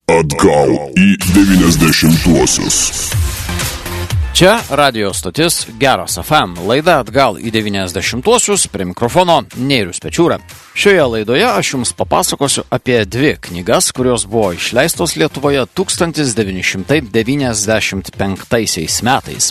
Atgal į 90-uosius. Čia radio stotis Geras FM, laida Atgal į 90-uosius, prie mikrofono Neirius Pečiūra. Šioje laidoje aš jums papasakosiu apie dvi knygas, kurios buvo išleistos Lietuvoje 1995 metais,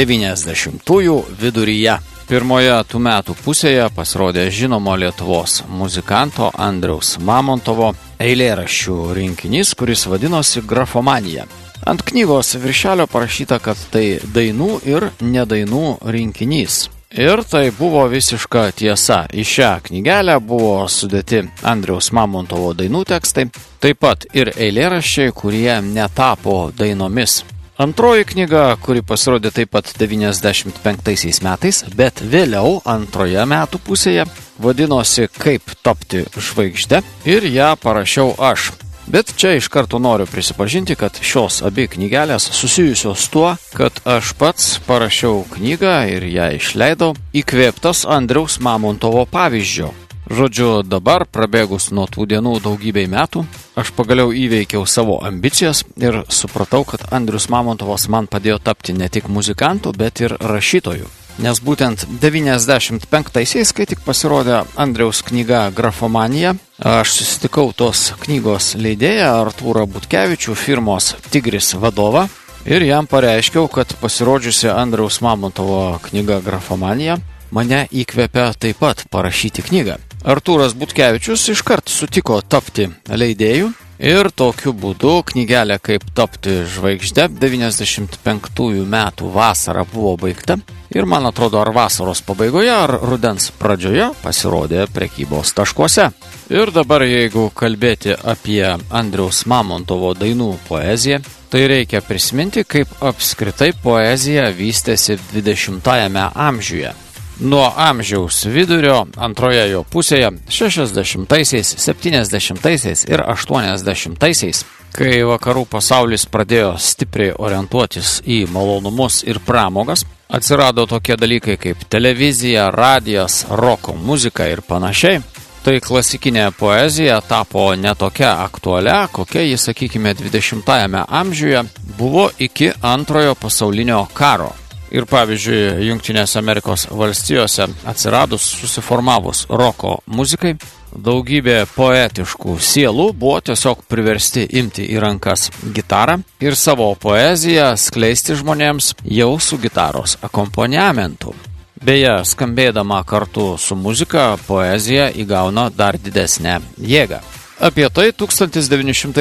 90-ųjų viduryje. Pirmoje tų metų pusėje pasirodė žinomo Lietuvos muzikanto Andriaus Mamontovo eilėraščių rinkinys, kuris vadinosi Grafomanija. Ant knygos viršelio parašyta, kad tai dainų ir nedainų rinkinys. Ir tai buvo visiška tiesa. Į šią knygelę buvo sudėti Andriaus Mamontovo dainų tekstai, taip pat ir eilėraščiai, kurie netapo dainomis. Antroji knyga, kuri pasirodė taip pat 95 metais, bet vėliau antroje metų pusėje, vadinosi Kaip tapti žvaigžde ir ją parašiau aš. Bet čia iš karto noriu prisipažinti, kad šios abi knygelės susijusios tuo, kad aš pats parašiau knygą ir ją išleidau įkvėptas Andriaus Mamontovo pavyzdžio. Žodžiu, dabar, prabėgus nuo tų dienų daugybei metų, aš pagaliau įveikiau savo ambicijas ir supratau, kad Andrius Mamontovas man padėjo tapti ne tik muzikantu, bet ir rašytoju. Nes būtent 95-aisiais, kai tik pasirodė Andriaus knyga Grafomanija, aš susitikau tos knygos leidėją Artūrą Butkevičių, firmos Tigris vadovą, ir jam pareiškiau, kad pasirodžiusi Andriaus Mamontovo knyga Grafomanija mane įkvėpė taip pat parašyti knygą. Artūras Butkevičius iškart sutiko tapti leidėju ir tokiu būdu knygelė Kaip tapti žvaigžde 95 metų vasarą buvo baigta ir, man atrodo, ar vasaros pabaigoje, ar rudens pradžioje pasirodė prekybos taškuose. Ir dabar, jeigu kalbėti apie Andriaus Mamontovo dainų poeziją, tai reikia prisiminti, kaip apskritai poezija vystėsi 20-ajame amžiuje. Nuo amžiaus vidurio antroje jo pusėje 60-aisiais, 70-aisiais ir 80-aisiais, kai vakarų pasaulis pradėjo stipriai orientuotis į malonumus ir pramogas, atsirado tokie dalykai kaip televizija, radijas, roko muzika ir panašiai, tai klasikinė poezija tapo ne tokia aktualia, kokia ji, sakykime, 20-ajame amžiuje buvo iki antrojo pasaulinio karo. Ir pavyzdžiui, Jungtinėse Amerikos valstijose atsiradus, susiformavus roko muzikai, daugybė poetiškų sielų buvo tiesiog priversti imti į rankas gitarą ir savo poeziją skleisti žmonėms jau su gitaros akompaniamentu. Beje, skambėdama kartu su muzika, poezija įgauna dar didesnę jėgą. Apie tai 1990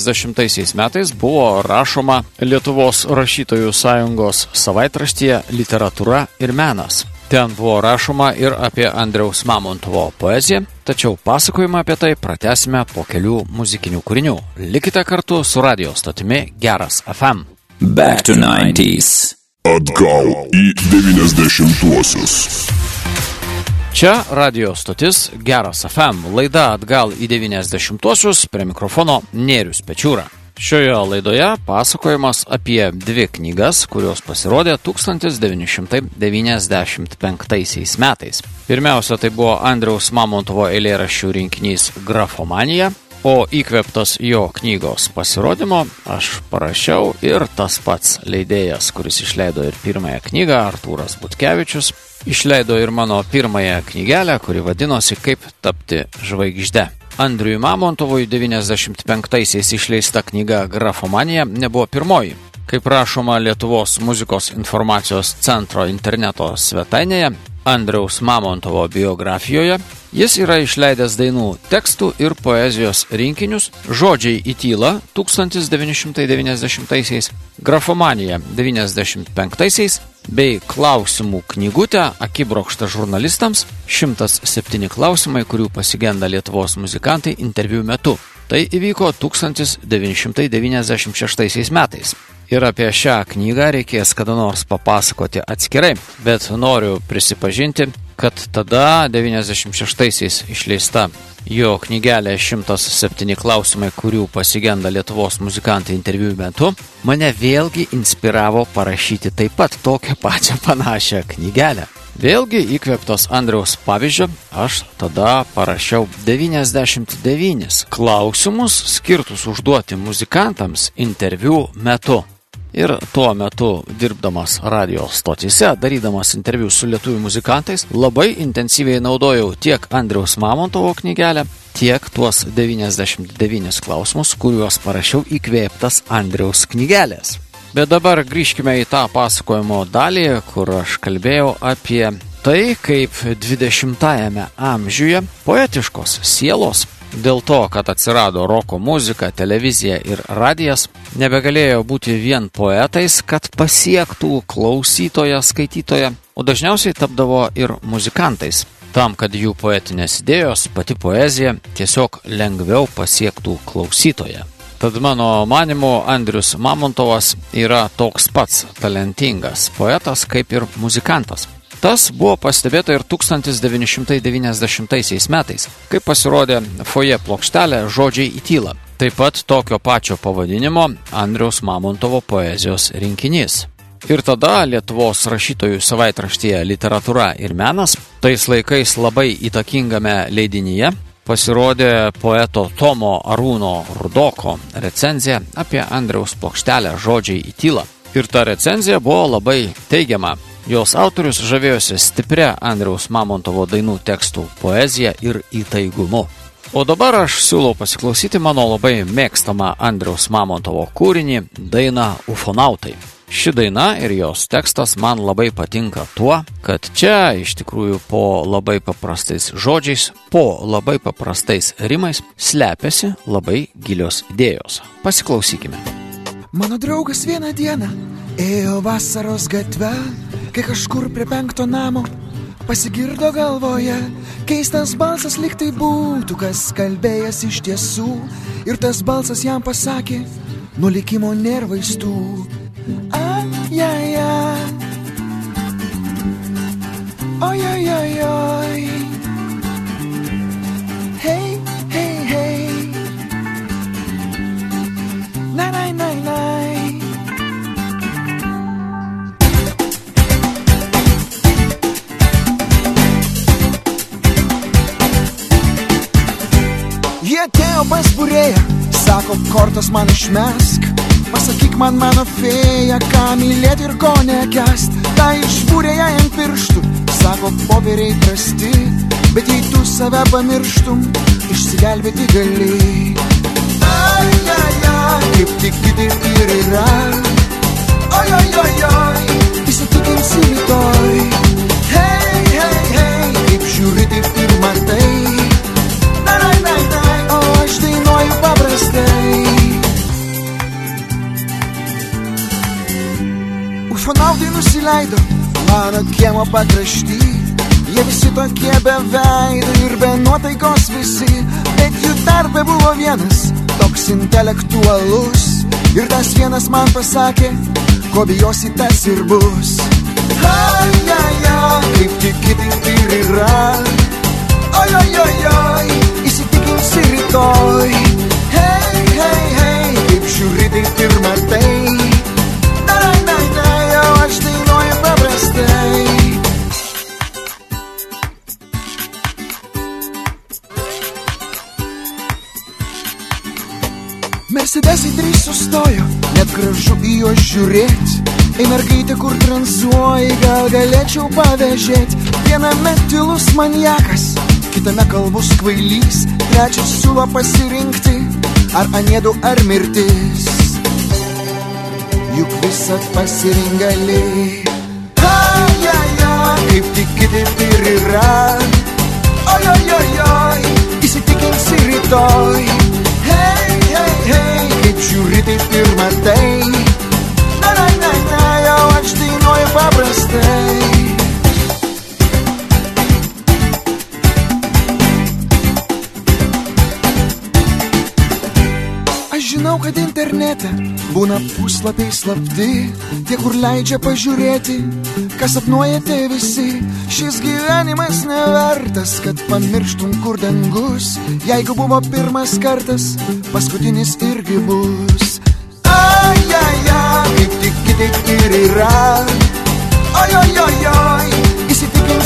metais buvo rašoma Lietuvos rašytojų sąjungos savaitraštyje Literatūra ir menas. Ten buvo rašoma ir apie Andriaus Mamontovo poeziją, tačiau pasakojimą apie tai pratęsime po kelių muzikinių kūrinių. Likite kartu su radio stotimi Geras FM. Back to 90s. Atgal į 90-uosius. Čia radio stotis Geras FM, laida Atgal į 90-uosius, prie mikrofono Neirius Pečiūra. Šioje laidoje pasakojimas apie dvi knygas, kurios pasirodė 1995 metais. Pirmiausia, tai buvo Andriaus Mamontovo eilėraščių rinkinys Grafomanija, o įkvėptas jo knygos pasirodymo aš parašiau ir tas pats leidėjas, kuris išleido ir pirmąją knygą, Artūras Butkevičius, išleido ir mano pirmąją knygelę, kuri vadinosi Kaip tapti žvaigžde. Andriui Mamontovui 95-aisiais išleista knyga Grafomanija nebuvo pirmoji. Kaip rašoma Lietuvos muzikos informacijos centro interneto svetainėje, Andriaus Mamontovo biografijoje, jis yra išleidęs dainų tekstų ir poezijos rinkinius Žodžiai į tylą 1990-aisiais, Grafomanija 95-aisiais bei klausimų knygutę Akibrokštą žurnalistams 107 klausimai, kurių pasigenda Lietuvos muzikantai interviu metu. Tai įvyko 1996 metais. Ir apie šią knygą reikės kada nors papasakoti atskirai, bet noriu prisipažinti, kad tada 96-aisiais išleista jo knygelė 107 klausimai, kurių pasigenda Lietuvos muzikantai interviu metu, mane vėlgi inspiravo parašyti taip pat tokią pačią panašią knygelę. Vėlgi įkvėptas Andriaus pavyzdžio, aš tada parašiau 99 klausimus skirtus užduoti muzikantams interviu metu. Ir tuo metu, dirbdamas radio stotyse, darydamas interviu su lietuvių muzikantais, labai intensyviai naudojau tiek Andriaus Mamontovo knygelę, tiek tuos 99 klausimus, kuriuos parašiau įkvėptas Andriaus knygelės. Bet dabar grįžkime į tą pasakojimo dalį, kur aš kalbėjau apie tai, kaip 20-ajame amžiuje poetiškos sielos, dėl to, kad atsirado roko muzika, televizija ir radijas, nebegalėjo būti vien poetais, kad pasiektų klausytoją, skaitytoją, o dažniausiai tapdavo ir muzikantais, tam, kad jų poetinės idėjos, pati poezija tiesiog lengviau pasiektų klausytoją. Tad mano manymu, Andrius Mamontovas yra toks pats talentingas poetas kaip ir muzikantas. Tas buvo pastebėta ir 1990 metais, kai pasirodė foje plokštelė Žodžiai į tylą. Taip pat tokio pačio pavadinimo Andriaus Mamontovo poezijos rinkinys. Ir tada Lietuvos rašytojų savaitraštyje Literatūra ir menas, tais laikais labai įtakingame leidinyje, pasirodė poeto Tomo Arūno Rudoko recenzija apie Andriaus plokštelę Žodžiai į tylą. Ir ta recenzija buvo labai teigiama. Jos autorius žavėjosi stipria Andriaus Mamontovo dainų tekstų poezija ir įtaigumu. O dabar aš siūlau pasiklausyti mano labai mėgstamą Andriaus Mamontovo kūrinį, dainą Ufonautai. Ši daina ir jos tekstas man labai patinka tuo, kad čia iš tikrųjų po labai paprastais žodžiais, po labai paprastais rimais slepiasi labai gilios idėjos. Pasiklausykime. Mano draugas vieną dieną ėjo vasaros gatve, kai kažkur prie 5 namo pasigirdo galvoje keistas balsas, lyg tai būtų kas kalbėjęs iš tiesų, ir tas balsas jam pasakė, nuo likimo nėra vaistų. Ai-ai-ai, oi-oi-oi-oi, hei, hei, hei, nai-nai-nai-nai. Jie atėjo pas būrėją, sako, kortas man išmesk. Pasakyk man, mano fėja, ką mylėti ir ko nekęst. Ta išbūrė ją ant pirštų, sako, popieriai prasti, bet jei tu save pamirštum, išsigelbėti gali. Ai-ai-ai, kaip tik kitaip ir yra. Oi-oi-oi-oi, įsitikinsi rytoj. Hei, hei, hei, kaip žiūri, taip ir matai. Nai-nai-nai, o aš dainuoju paprastai. Ufonautai nusileido mano kiemo pakrašty. Jie visi tokie be veido ir be nuotaikos visi, bet jų tarpe buvo vienas, toks intelektualus. Ir tas vienas man pasakė, ko bijosi, tas ir bus. Ai-ai-ai, kaip tik kitaip ir yra. Oi-oi-oi-oi, įsitikinsi rytoj. Hei, hei, hei, kaip žiūri, taip ir matai. Aš dainuoju paprastai. Mercedesai 3 sustojo, net gražu į juos žiūrėt. Ei mergaitė, kur tranzuoji, gal galėčiau pavėžėt. Viename tylus maniakas, kitame kalbus kvailys, trečias siūlo pasirinkti, ar aniedu, ar mirtis. Juk visat pasiringali. Ai-ai-ai, kaip tik kitaip ir yra. Oi-oi-oi-oi, įsitikinsi rytoj. Hei, hei, hei, kaip žiūri, taip ir matai. Na-na-na-na, jau aš dainuoju paprastai. Žinau, kad internete būna puslapiai slapti, tie, kur leidžia pažiūrėti, kas sapnuojate visi. Šis gyvenimas nevertas, kad pamirštum, kur dangus. Jeigu buvo pirmas kartas, paskutinis irgi bus. Ai-ai-ai, kaip tik kitaip ir yra. Oi-oi-oi-oi, įsitikinsi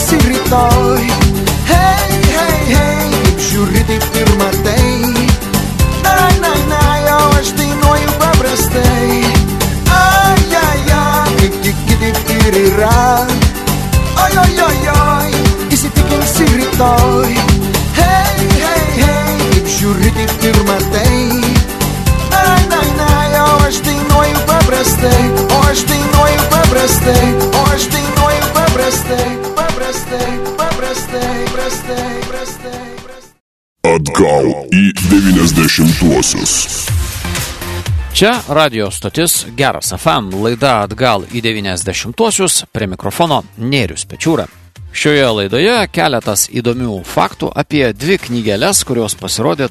paprastai, o aš dainuoju paprastai, o aš dainuoju paprastai, paprastai, paprastai, prastai, prastai, prastai. Atgal į 90-uosius. Čia radio stotis Geras FM, laida Atgal į 90-uosius, prie mikrofono Nėrius Pečiūra. Šioje laidoje keletas įdomių faktų apie dvi knygeles, kurios pasirodė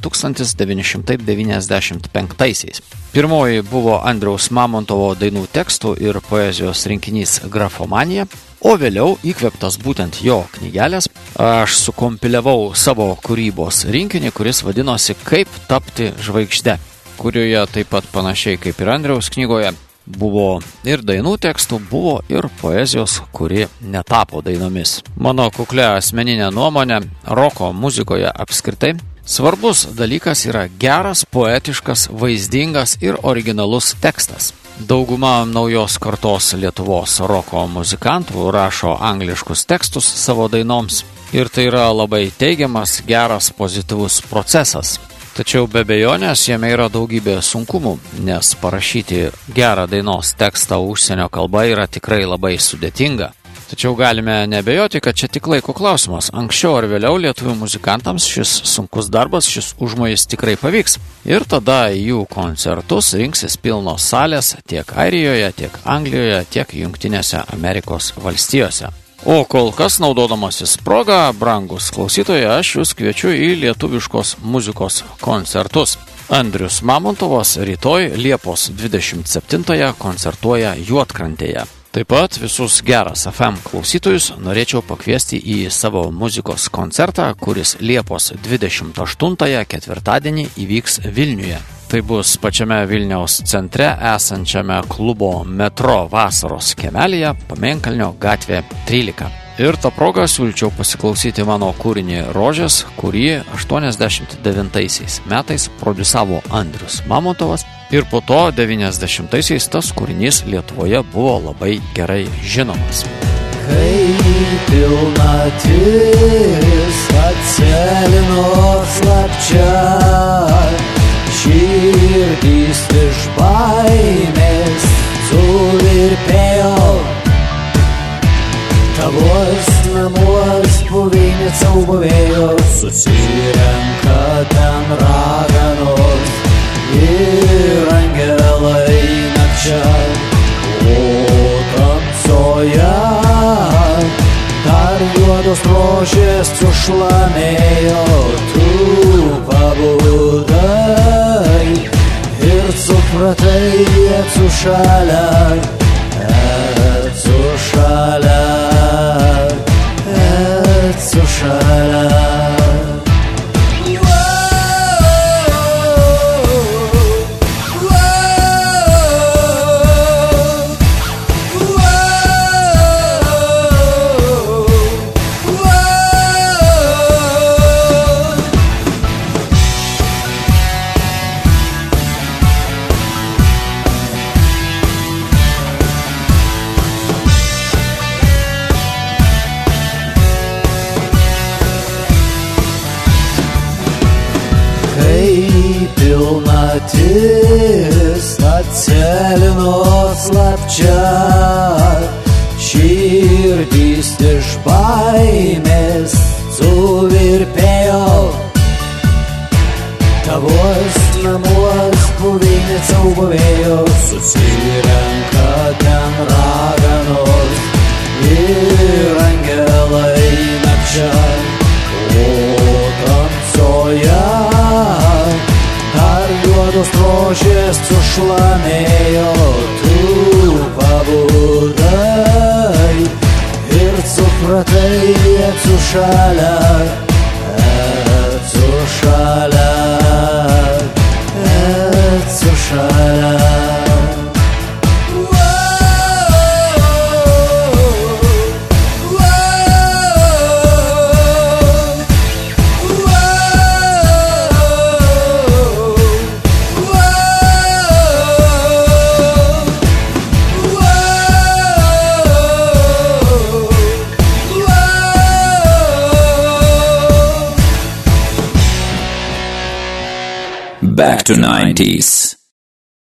1995-aisiais. Pirmoji buvo Andriaus Mamontovo dainų tekstų ir poezijos rinkinys Grafomanija, o vėliau, įkvėptas būtent jo knygelės, aš sukompiliavau savo kūrybos rinkinį, kuris vadinosi Kaip tapti žvaigžde, kurioje taip pat panašiai kaip ir Andriaus knygoje buvo ir dainų tekstų, buvo ir poezijos, kuri netapo dainomis. Mano kuklia asmeninė nuomonė, roko muzikoje apskritai svarbus dalykas yra geras, poetiškas, vaizdingas ir originalus tekstas. Dauguma naujos kartos Lietuvos roko muzikantų rašo angliškus tekstus savo dainoms ir tai yra labai teigiamas, geras, pozityvus procesas. Tačiau be abejonės jame yra daugybė sunkumų, nes parašyti gerą dainos tekstą užsienio kalba yra tikrai labai sudėtinga. Tačiau galime nebejoti, kad čia tik laiko klausimas. Anksčiau ar vėliau lietuvių muzikantams šis sunkus darbas, šis užmojis tikrai pavyks. Ir tada jų koncertus rinksis pilnos salės tiek Airijoje, tiek Anglijoje, tiek Jungtinėse Amerikos valstijose. O kol kas, naudodamasis progą, brangus klausytojai, aš jūs kviečiu į lietuviškos muzikos koncertus. Andrius Mamontovas rytoj Liepos 27-ąją koncertuoja Juodkrantėje. Taip pat visus Geras FM klausytojus norėčiau pakviesti į savo muzikos koncertą, kuris Liepos 28-ąją ketvirtadienį įvyks Vilniuje. Tai bus pačiame Vilniaus centre esančiame klubo Metro vasaros kiemelyje, Pamėnkalnio gatvė 13. Ir tą progą siūlyčiau pasiklausyti mano kūrinį Rožės, kurį 89 metais prodiusavo Andrius Mamontovas. Ir po to 90-aisiais tas kūrinys Lietuvoje buvo labai gerai žinomas. Kai pilnatis atsėlino slapčia, širdys iš baimės suvirpėjo, tavos namuos buveinė siaubovėjo, susirenka ten raganos ir angelai nakčia, o tamsoje dar juodos rožės sušlamėjo, tu pabudai ir supratai, esu šalia, esu šalia, esu šalia. Pilnatis atsėlino slapčia, širdys iš baimės suvirpėjo, tavos namuos buveinė siaubovėjo, susirenka ten raganos ir angelai nakčia, o tamsoje dar juodos rožės sušlamėjo, tu pabudai ir supratai, esu šalia, esu šalia, esu šalia. Back to 90s.